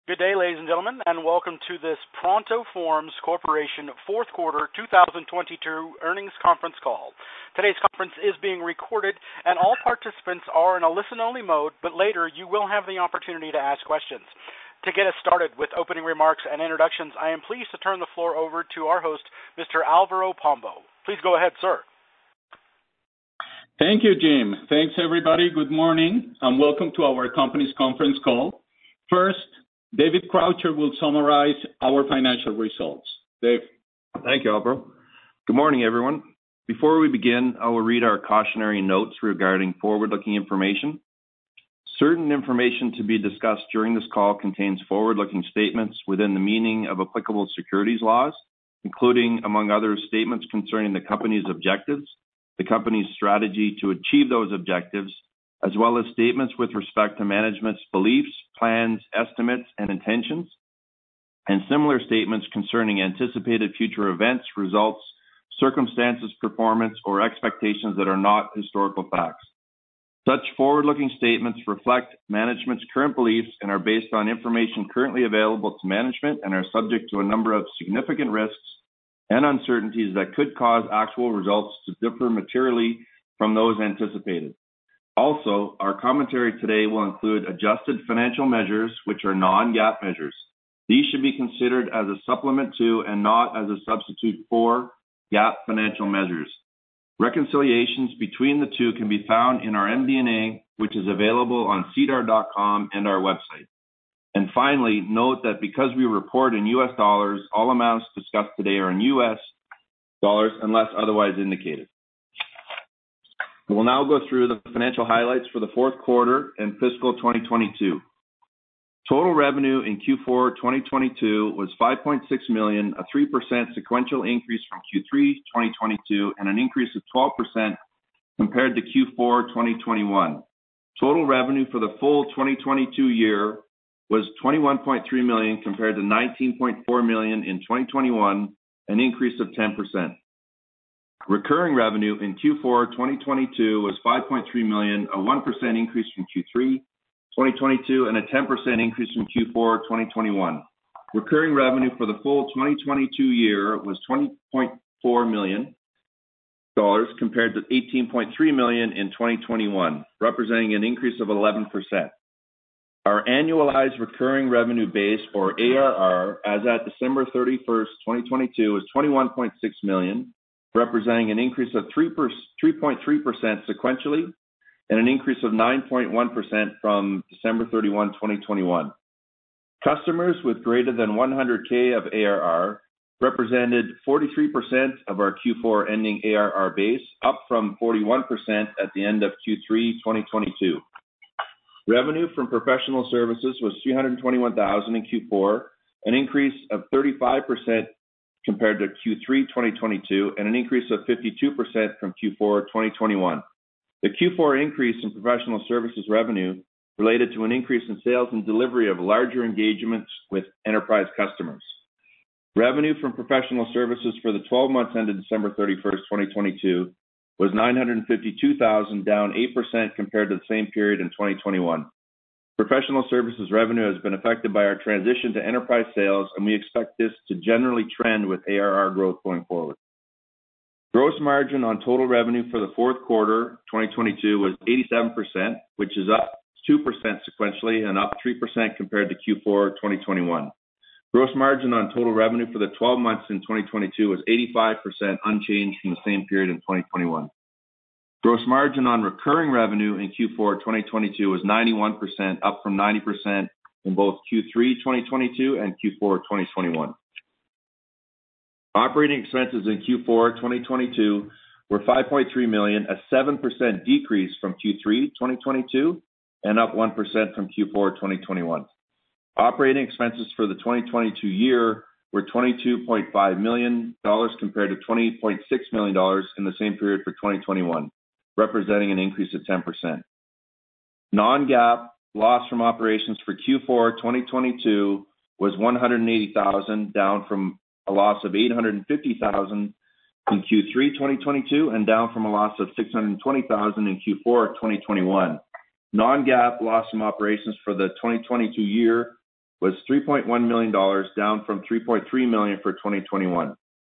Good day, ladies and gentlemen, and welcome to this Pronto Forms Corporation fourth quarter 2022 earnings conference call. Today's conference is being recorded, and all participants are in a listen-only mode, but later you will have the opportunity to ask questions. To get us started with opening remarks and introductions, I am pleased to turn the floor over to our host, Mr. Alvaro Pombo. Please go ahead, sir. Thank you, Jim. Thanks, everybody. Good morning, and welcome to our company's conference call. First, David Croucher will summarize our financial results. Dave. Thank you, Alvaro. Good morning, everyone. Before we begin, I will read our cautionary notes regarding forward-looking information. Certain information to be discussed during this call contains forward-looking statements within the meaning of applicable securities laws, including, among others, statements concerning the company's objectives, the company's strategy to achieve those objectives, as well as statements with respect to management's beliefs, plans, estimates, and intentions, and similar statements concerning anticipated future events, results, circumstances, performance, or expectations that are not historical facts. Such forward-looking statements reflect management's current beliefs and are based on information currently available to management and are subject to a number of significant risks and uncertainties that could cause actual results to differ materially from those anticipated. Also, our commentary today will include adjusted financial measures, which are non-GAAP measures. These should be considered as a supplement to and not as a substitute for GAAP financial measures. Reconciliations between the two can be found in our MD&A, which is available on SEDAR.com and our website. And finally, note that because we report in U.S. dollars, all amounts discussed today are in U.S. dollars unless otherwise indicated. We will now go through the financial highlights for the fourth quarter and fiscal 2022. Total revenue in Q4 2022 was $5.6 million, a 3% sequential increase from Q3 2022, and an increase of 12% compared to Q4 2021. Total revenue for the full 2022 year was $21.3 million compared to $19.4 million in 2021, an increase of 10%. Recurring revenue in Q4 2022 was $5.3 million, a 1% increase from Q3 2022 and a 10% increase from Q4 2021. Recurring revenue for the full 2022 year was $20.4 million compared to $18.3 million in 2021, representing an increase of 11%. Our annualized recurring revenue base, or ARR, as at December 31st, 2022, was $21.6 million, representing an increase of 3.3% sequentially and an increase of 9.1% from December 31, 2021. Customers with greater than 100K of ARR represented 43% of our Q4 ending ARR base, up from 41% at the end of Q3 2022. Revenue from professional services was $321,000 in Q4, an increase of 35% compared to Q3 2022 and an increase of 52% from Q4 2021. The Q4 increase in professional services revenue related to an increase in sales and delivery of larger engagements with enterprise customers. Revenue from professional services for the 12 months ended December 31st, 2022 was $952,000, down 8% compared to the same period in 2021. Professional services revenue has been affected by our transition to enterprise sales, and we expect this to generally trend with ARR growth going forward. Gross margin on total revenue for the fourth quarter 2022 was 87%, which is up 2% sequentially and up 3% compared to Q4 2021. Gross margin on total revenue for the 12 months in 2022 was 85%, unchanged from the same period in 2021. Gross margin on recurring revenue in Q4 2022 was 91%, up from 90% in both Q3 2022 and Q4 2021. Operating expenses in Q4 2022 were $5.3 million, a 7% decrease from Q3 2022 and up 1% from Q4 2021. Operating expenses for the 2022 year were $22.5 million compared to $20.6 million in the same period for 2021, representing an increase of 10%. Non-GAAP loss from operations for Q4 2022 was $180,000, down from a loss of $850,000 in Q3 2022 and down from a loss of $620,000 in Q4 2021. Non-GAAP loss from operations for the 2022 year was $3.1 million, down from $3.3 million for 2021.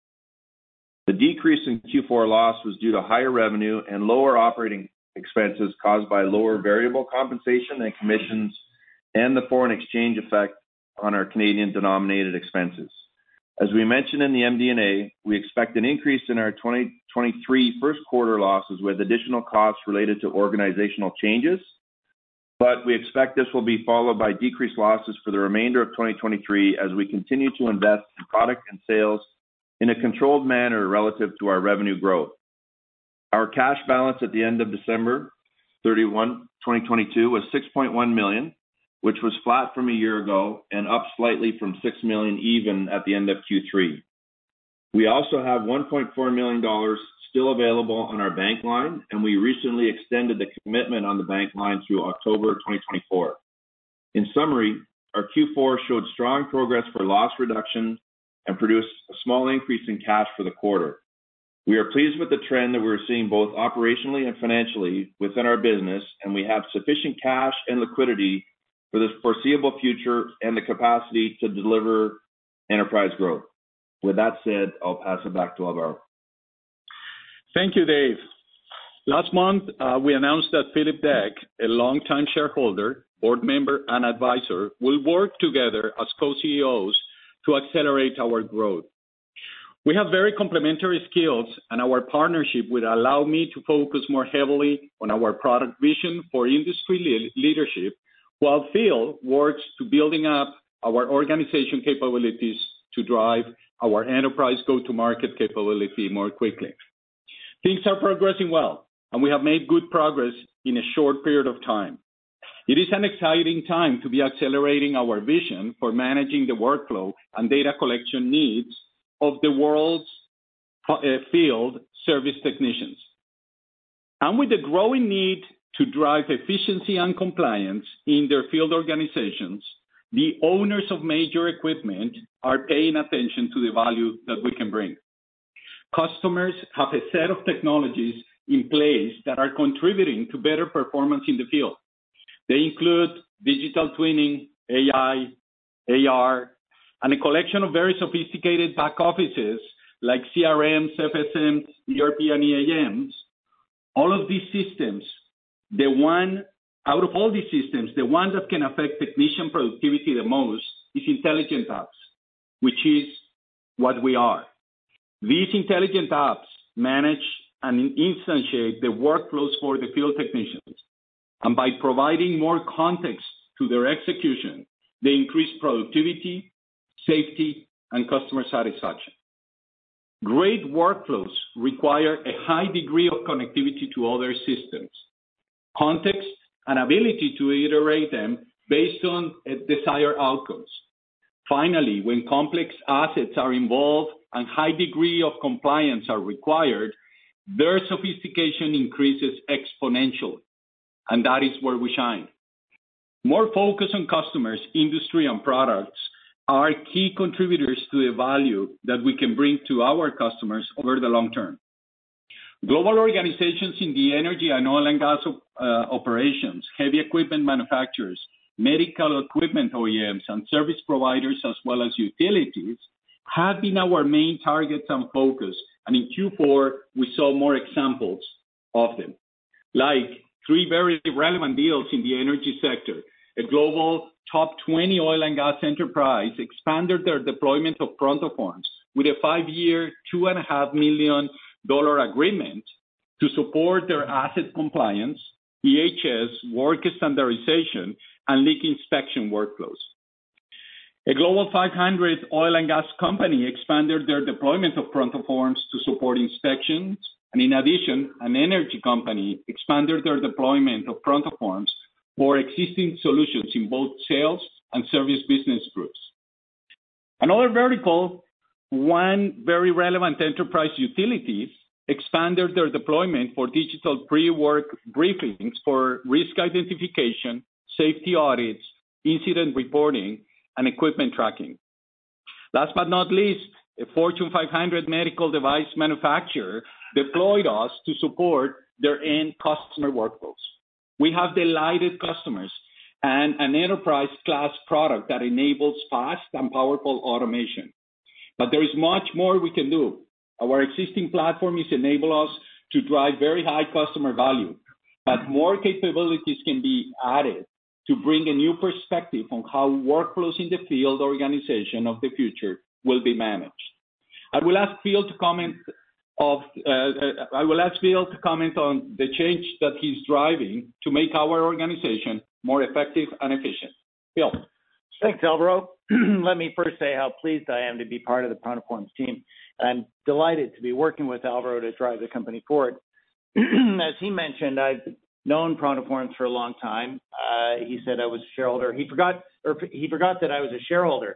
The decrease in Q4 loss was due to higher revenue and lower operating expenses caused by lower variable compensation and commissions and the foreign exchange effect on our Canadian denominated expenses. As we mentioned in the MD&A, we expect an increase in our 2023 first quarter losses with additional costs related to organizational changes, but we expect this will be followed by decreased losses for the remainder of 2023 as we continue to invest in product and sales in a controlled manner relative to our revenue growth. Our cash balance at the end of December 31, 2022 was $6.1 million, which was flat from a year ago and up slightly from $6 million even at the end of Q3. We also have $1.4 million still available on our bank line, and we recently extended the commitment on the bank line through October 2024. In summary, our Q4 showed strong progress for loss reduction and produced a small increase in cash for the quarter. We are pleased with the trend that we're seeing both operationally and financially within our business, and we have sufficient cash and liquidity for the foreseeable future and the capacity to deliver enterprise growth. With that said, I'll pass it back to Alvaro. Thank you, Dave. Last month, we announced that Philip Deck, a longtime shareholder, board member, and advisor, will work together as co-CEOs to accelerate our growth. We have very complementary skills, and our partnership will allow me to focus more heavily on our product vision for industry leadership, while Phil works to building up our organization capabilities to drive our enterprise go-to-market capability more quickly. Things are progressing well, and we have made good progress in a short period of time. It is an exciting time to be accelerating our vision for managing the workflow and data collection needs of the world's field service technicians. And with the growing need to drive efficiency and compliance in their field organizations, the owners of major equipment are paying attention to the value that we can bring. Customers have a set of technologies in place that are contributing to better performance in the field. They include digital twinning, AI, AR, and a collection of very sophisticated back offices like CRMs, FSMs, ERP, and EAMs. All of these systems, out of all these systems, the one that can affect technician productivity the most is intelligent apps, which is what we are. These intelligent apps manage and instantiate the workflows for the field technicians. And by providing more context to their execution, they increase productivity, safety, and customer satisfaction. Great workflows require a high degree of connectivity to other systems, context, and ability to iterate them based on desired outcomes. Finally, when complex assets are involved and high degree of compliance are required, their sophistication increases exponentially, and that is where we shine. More focus on customers, industry, and products are key contributors to the value that we can bring to our customers over the long term. Global organizations in the energy and oil and gas operations, heavy equipment manufacturers, medical equipment OEMs, and service providers, as well as utilities, have been our main targets and focus, and in Q4, we saw more examples of them, like 3 very relevant deals in the energy sector. A global top 20 oil and gas enterprise expanded their deployment of ProntoForms with a 5-year, $2.5 million agreement to support their asset compliance, EHS, work standardization, and leak inspection workflows. A global 500 oil and gas company expanded their deployment of ProntoForms to support inspections, and in addition, an energy company expanded their deployment of ProntoForms for existing solutions in both sales and service business groups. Another vertical, one very relevant enterprise utilities, expanded their deployment for digital pre-work briefings for risk identification, safety audits, incident reporting, and equipment tracking. Last but not least, a Fortune 500 medical device manufacturer deployed us to support their end customer workflows. We have delighted customers and an enterprise class product that enables fast and powerful automation. But there is much more we can do. Our existing platform is enable us to drive very high customer value, but more capabilities can be added to bring a new perspective on how workflows in the field organization of the future will be managed. I will ask Phil to comment on the change that he's driving to make our organization more effective and efficient. Phil. Thanks, Alvaro. Let me first say how pleased I am to be part of the Prontoforms team. I'm delighted to be working with Alvaro to drive the company forward. As he mentioned, I've known Prontoforms for a long time. He said I was a shareholder. He forgot that I was a shareholder.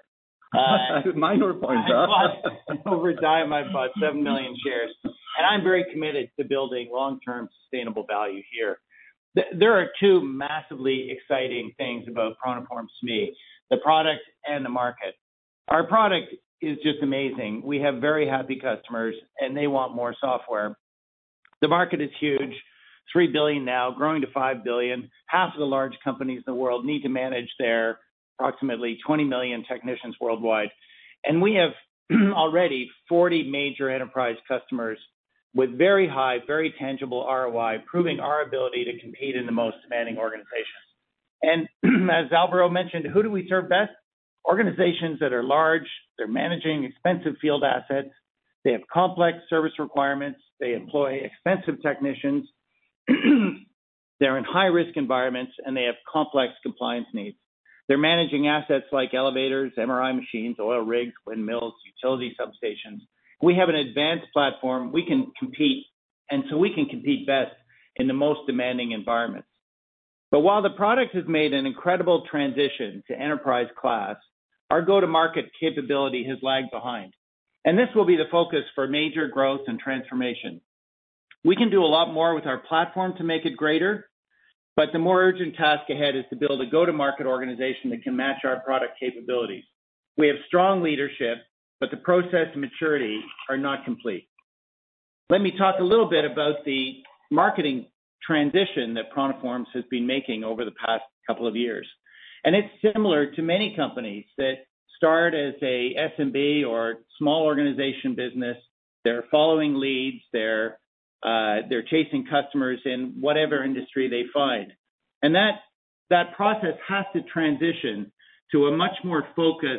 Minor point, Over time, I've bought 7 million shares, and I'm very committed to building long-term sustainable value here. There are two massively exciting things about Prontoforms to me, the product and the market. Our product is just amazing. We have very happy customers, and they want more software. The market is huge, $3 billion now, growing to $5 billion. Half of the large companies in the world need to manage their approximately 20 million technicians worldwide. And we have already 40 major enterprise customers with very high, very tangible ROI, proving our ability to compete in the most demanding organizations. And as Alvaro mentioned, who do we serve best? Organizations that are large, they're managing expensive field assets, they have complex service requirements, they employ expensive technicians, they're in high-risk environments, and they have complex compliance needs. They're managing assets like elevators, MRI machines, oil rigs, windmills, utility substations. We have an advanced platform. We can compete, and so we can compete best in the most demanding environments. But while the product has made an incredible transition to enterprise class, our go-to-market capability has lagged behind. And this will be the focus for major growth and transformation. We can do a lot more with our platform to make it greater, but the more urgent task ahead is to build a go-to-market organization that can match our product capabilities. We have strong leadership, but the process and maturity are not complete. Let me talk a little bit about the marketing transition that Prontoforms has been making over the past couple of years. And it's similar to many companies that start as a SMB or small organization business. They're following leads. They're chasing customers in whatever industry they find. And that process has to transition to a much more focused,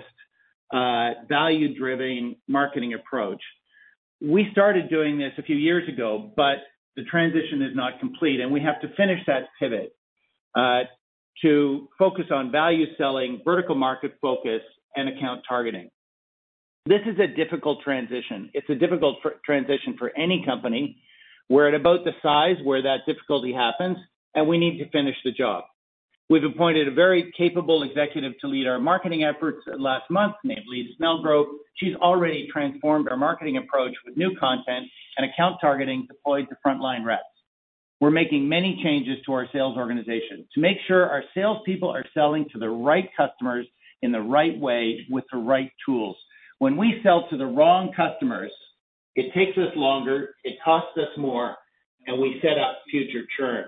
value-driven marketing approach. We started doing this a few years ago, but the transition is not complete, and we have to finish that pivot to focus on value selling, vertical market focus, and account targeting. This is a difficult transition. It's a difficult transition for any company. We're at about the size where that difficulty happens, and we need to finish the job. We've appointed a very capable executive to lead our marketing efforts last month, named Lisa Snellgrove. She's already transformed our marketing approach with new content and account targeting deployed to frontline reps. We're making many changes to our sales organization to make sure our salespeople are selling to the right customers in the right way with the right tools. When we sell to the wrong customers, it takes us longer, it costs us more, and we set up future churn.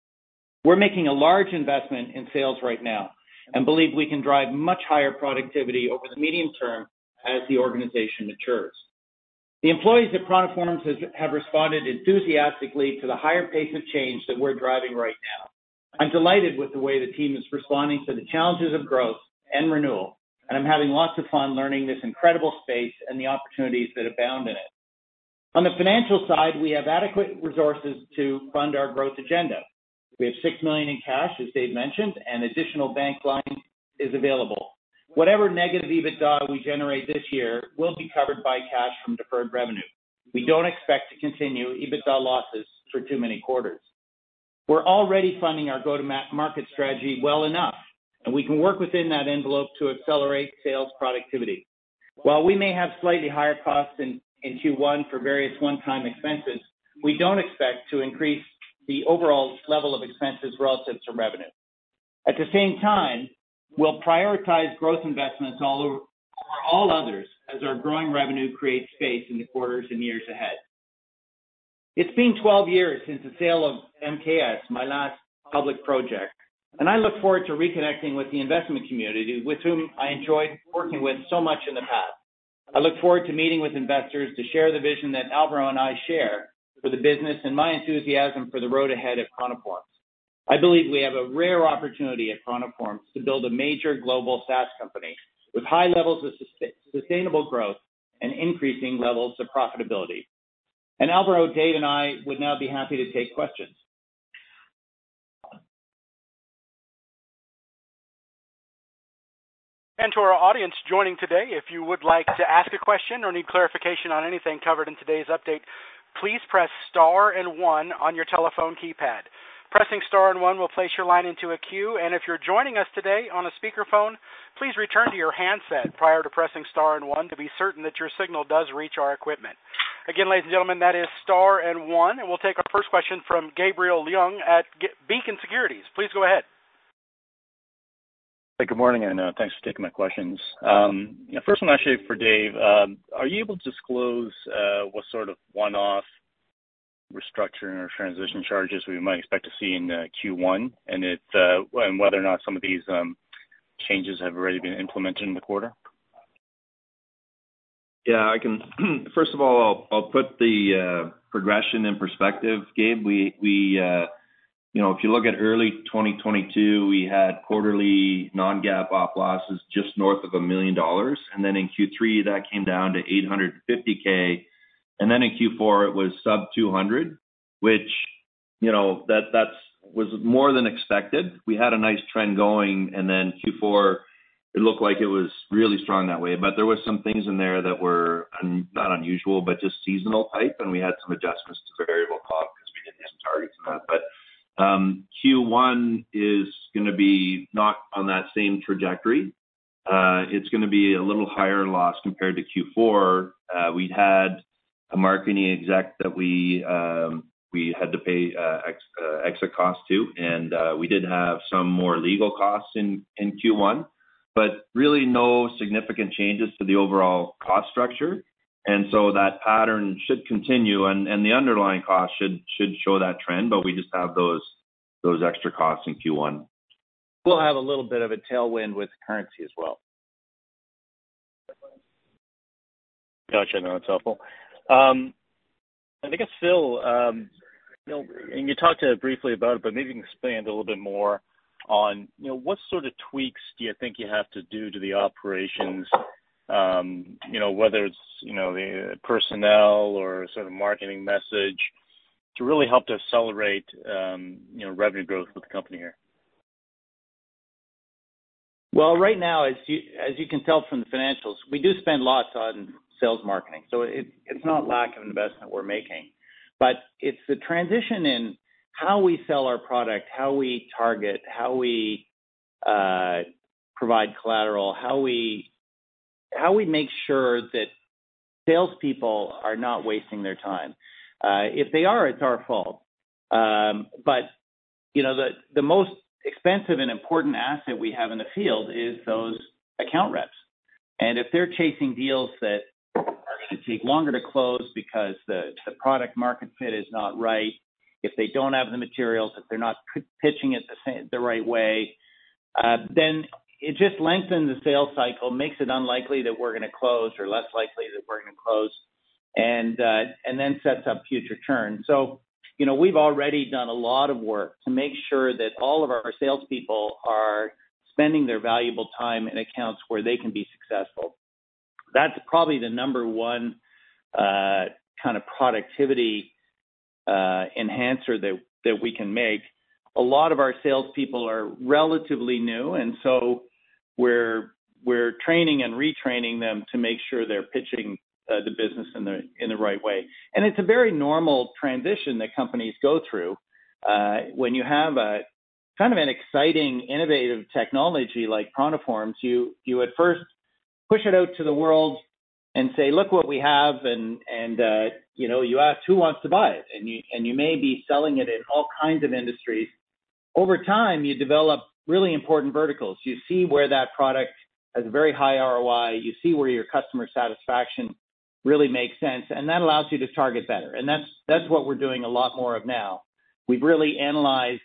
We're making a large investment in sales right now and believe we can drive much higher productivity over the medium term as the organization matures. The employees at Prontoforms have responded enthusiastically to the higher pace of change that we're driving right now. I'm delighted with the way the team is responding to the challenges of growth and renewal, and I'm having lots of fun learning this incredible space and the opportunities that abound in it. On the financial side, we have adequate resources to fund our growth agenda. We have $6 million in cash, as Dave mentioned, and additional bank line is available. Whatever negative EBITDA we generate this year will be covered by cash from deferred revenue. We don't expect to continue EBITDA losses for too many quarters. We're already funding our go-to-market strategy well enough, and we can work within that envelope to accelerate sales productivity. While we may have slightly higher costs in Q1 for various one-time expenses, we don't expect to increase the overall level of expenses relative to revenue. At the same time, we'll prioritize growth investments over all others as our growing revenue creates space in the quarters and years ahead. It's been 12 years since the sale of MKS, my last public project, And I look forward to reconnecting with the investment community with whom I enjoyed working with so much in the past. I look forward to meeting with investors to share the vision that Alvaro and I share for the business and my enthusiasm for the road ahead at Chronoforms. I believe we have a rare opportunity at Chronoforms to build a major global SaaS company with high levels of sustainable growth and increasing levels of profitability. And Alvaro, Dave, and I would now be happy to take questions. And to our audience joining today, if you would like to ask a question or need clarification on anything covered in today's update, please press star and 1 on your telephone keypad. Pressing star and 1 will place your line into a queue, and if you're joining us today on a speakerphone, please return to your handset prior to pressing star and 1 to be certain that your signal does reach our equipment. Again, ladies and gentlemen, that is star and 1, and we'll take our first question from Gabriel Leung at Beacon Securities. Please go ahead. Hey, good morning, and thanks for taking my questions. First one actually for Dave. Are you able to disclose what sort of one-off restructuring or transition charges we might expect to see in Q1, and whether or not some of these changes have already been implemented in the quarter? Yeah, I can. First of all, I'll put the progression in perspective, Gabe. We if you look at early 2022, we had quarterly non-GAAP op losses just north of $1 million, and then in Q3 that came down to $850K, and then in Q4 it was sub 200, which that was more than expected. We had a nice trend going, and then Q4 it looked like it was really strong that way, but there was some things in there that were not unusual, but just seasonal type, and we had some adjustments to variable comp because we didn't hit some targets on that. But Q1 is going to be not on that same trajectory. It's going to be a little higher loss compared to Q4. We had a marketing exec that we had to pay exit costs to, and we did have some more legal costs in Q1, but really no significant changes to the overall cost structure. And so that pattern should continue, and the underlying cost should show that trend, but we just have those extra costs in Q1. We'll have a little bit of a tailwind with currency as well. Gotcha. No, that's helpful. And I guess, Phil, and you talked briefly about it, but maybe you can expand a little bit more on, what sort of tweaks do you think you have to do to the operations, whether it's, the personnel or sort of marketing message to really help to accelerate, revenue growth with the company here? Well, right now, as you can tell from the financials, we do spend lots on sales marketing. So it's not lack of investment we're making, but it's the transition in how we sell our product, how we target, how we provide collateral, how we make sure that salespeople are not wasting their time. If they are, it's our fault. But the most expensive and important asset we have in the field is those account reps. And if they're chasing deals that are going to take longer to close because the product market fit is not right, if they don't have the materials, if they're not pitching it the right way, then it just lengthens the sales cycle, makes it unlikely that we're going to close or less likely that we're going to close, and then sets up future churn. So, we've already done a lot of work to make sure that all of our salespeople are spending their valuable time in accounts where they can be successful. That's probably the number one kind of productivity enhancer that we can make. A lot of our salespeople are relatively new, and so we're training and retraining them to make sure they're pitching the business in the right way. And it's a very normal transition that companies go through when you have a kind of an exciting, innovative technology like Chronoforms. You at first push it out to the world and say, look what we have, and you ask who wants to buy it, and you may be selling it in all kinds of industries. Over time, you develop really important verticals. You see where that product has a very high ROI. You see where your customer satisfaction really makes sense, and that allows you to target better. And that's what we're doing a lot more of now. We've really analyzed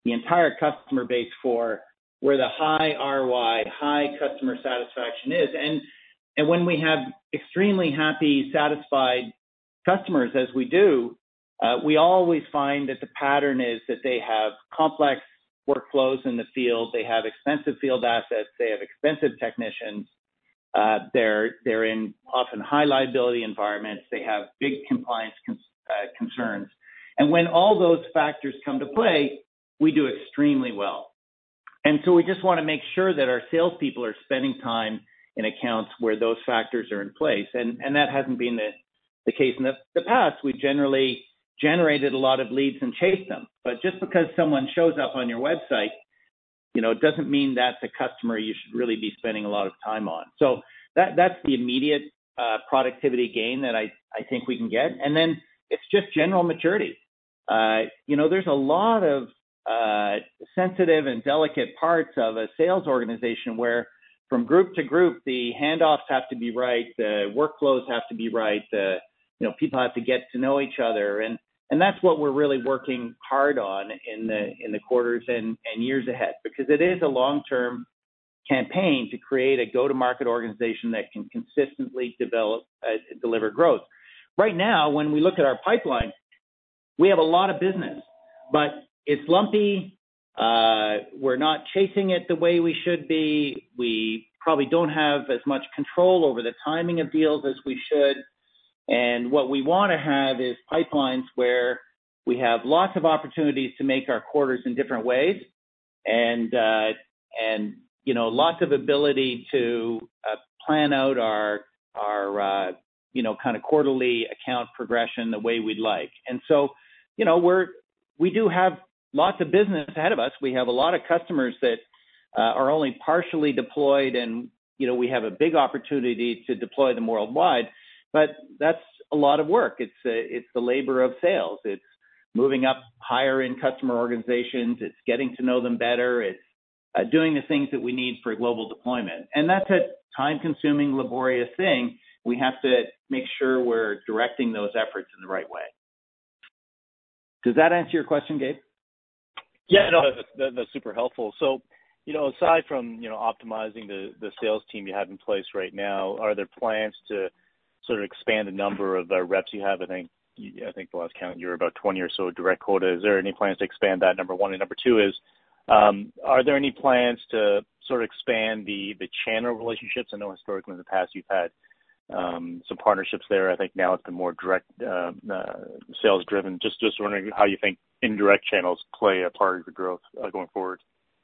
the entire customer base for where the high ROI, high customer satisfaction is. And when we have extremely happy, satisfied customers, as we do, we always find that the pattern is that they have complex workflows in the field, they have expensive field assets, they have expensive technicians, they're in often high liability environments, they have big compliance concerns. And when all those factors come to play, we do extremely well. And so we just want to make sure that our salespeople are spending time in accounts where those factors are in place. And that hasn't been the case in the past. We generally generated a lot of leads and chased them. But just because someone shows up on your website, it doesn't mean that's a customer you should really be spending a lot of time on. So that's the immediate productivity gain that I think we can get. And then it's just general maturity. There's a lot of sensitive and delicate parts of a sales organization where from group to group, the handoffs have to be right, the workflows have to be right, people have to get to know each other. And that's what we're really working hard on in the quarters and years ahead, because it is a long-term campaign to create a go-to-market organization that can consistently deliver growth. Right now, when we look at our pipeline, we have a lot of business, but it's lumpy. We're not chasing it the way we should be. We probably don't have as much control over the timing of deals as we should. And what we want to have is pipelines where we have lots of opportunities to make our quarters in different ways, and lots of ability to plan out our kind of quarterly account progression the way we'd like. And so, we do have lots of business ahead of us. We have a lot of customers that are only partially deployed, and we have a big opportunity to deploy them worldwide. But that's a lot of work. It's the labor of sales. It's moving up higher in customer organizations. It's getting to know them better. It's doing the things that we need for global deployment. And that's a time-consuming, laborious thing. We have to make sure we're directing those efforts in the right way. Does that answer your question, Gabe? Yeah, no, that's super helpful. So, aside from, optimizing the sales team you have in place right now, are there plans to sort of expand the number of reps you have? I think the last count you were about 20 or so direct quota. Is there any plans to expand that, number one? And number two is, are there any plans to sort of expand the channel relationships? I know historically in the past you've had some partnerships there. I think now it's been more direct sales driven. Just wondering how you think indirect channels play a part of your growth going forward.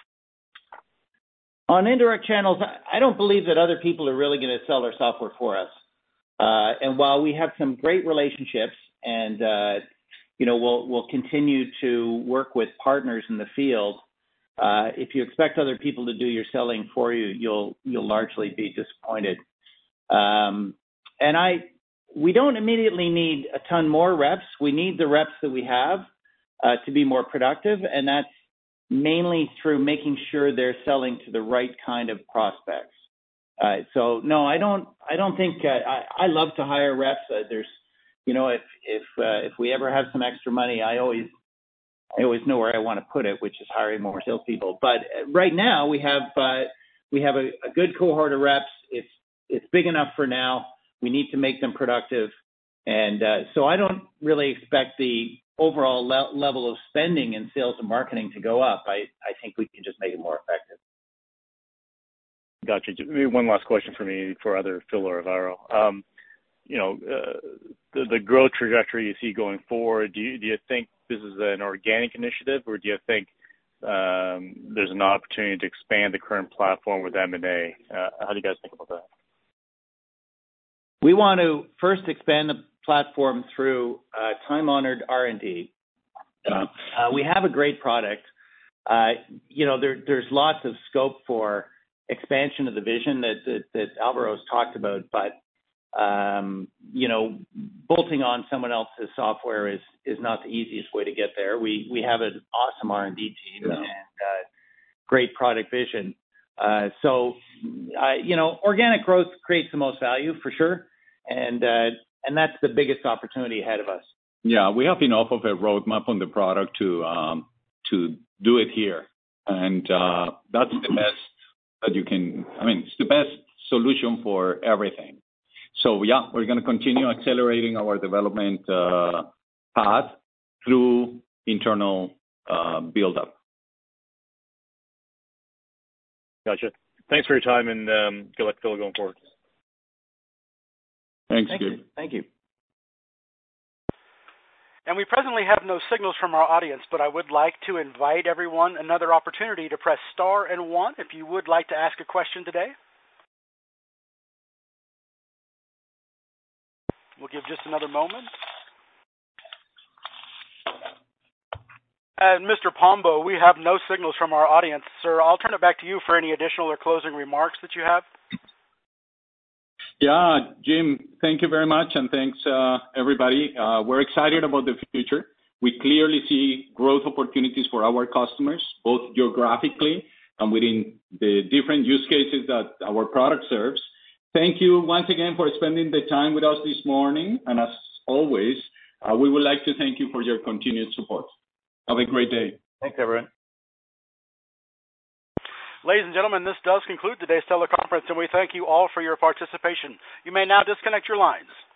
On indirect channels, I don't believe that other people are really going to sell our software for us. And while we have some great relationships and, we'll continue to work with partners in the field, if you expect other people to do your selling for you, you'll largely be disappointed. We don't immediately need a ton more reps. We need the reps that we have to be more productive, and that's mainly through making sure they're selling to the right kind of prospects. So no, I don't think I love to hire reps. There's, if we ever have some extra money, I always know where I want to put it, which is hiring more salespeople. But right now we have a good cohort of reps. It's big enough for now. We need to make them productive, and so I don't really expect the overall level of spending in sales and marketing to go up. I think we can just make it more effective. Gotcha. Maybe one last question for me for either Phil or Alvaro. The growth trajectory you see going forward, do you think this is an organic initiative, or do you think there's an opportunity to expand the current platform with M&A? How do you guys think about that? We want to first expand the platform through time-honored R&D. We have a great product. There's lots of scope for expansion of the vision that Alvaro's talked about, but bolting on someone else's software is not the easiest way to get there. We have an awesome R&D team and great product vision. So organic growth creates the most value for sure, and that's the biggest opportunity ahead of us. Yeah, we have enough of a roadmap on the product to do it here. And that's the best that you can, it's the best solution for everything. So yeah, we're going to continue accelerating our development path through internal build-up. Gotcha. Thanks for your time, and good luck, Phil, going forward. Thank you. you. Thank you. And we presently have no signals from our audience, but I would like to invite everyone another opportunity to press star and 1 if you would like to ask a question today. We'll give just another moment. And Mr. Pombo, we have no signals from our audience. Sir, I'll turn it back to you for any additional or closing remarks that you have. Yeah, Jim, thank you very much, and thanks, everybody. We're excited about the future. We clearly see growth opportunities for our customers, both geographically and within the different use cases that our product serves. Thank you once again for spending the time with us this morning, and as always, we would like to thank you for your continued support. Have a great day. Thanks, everyone. Ladies and gentlemen, this does conclude today's teleconference, and we thank you all for your participation. You may now disconnect your lines.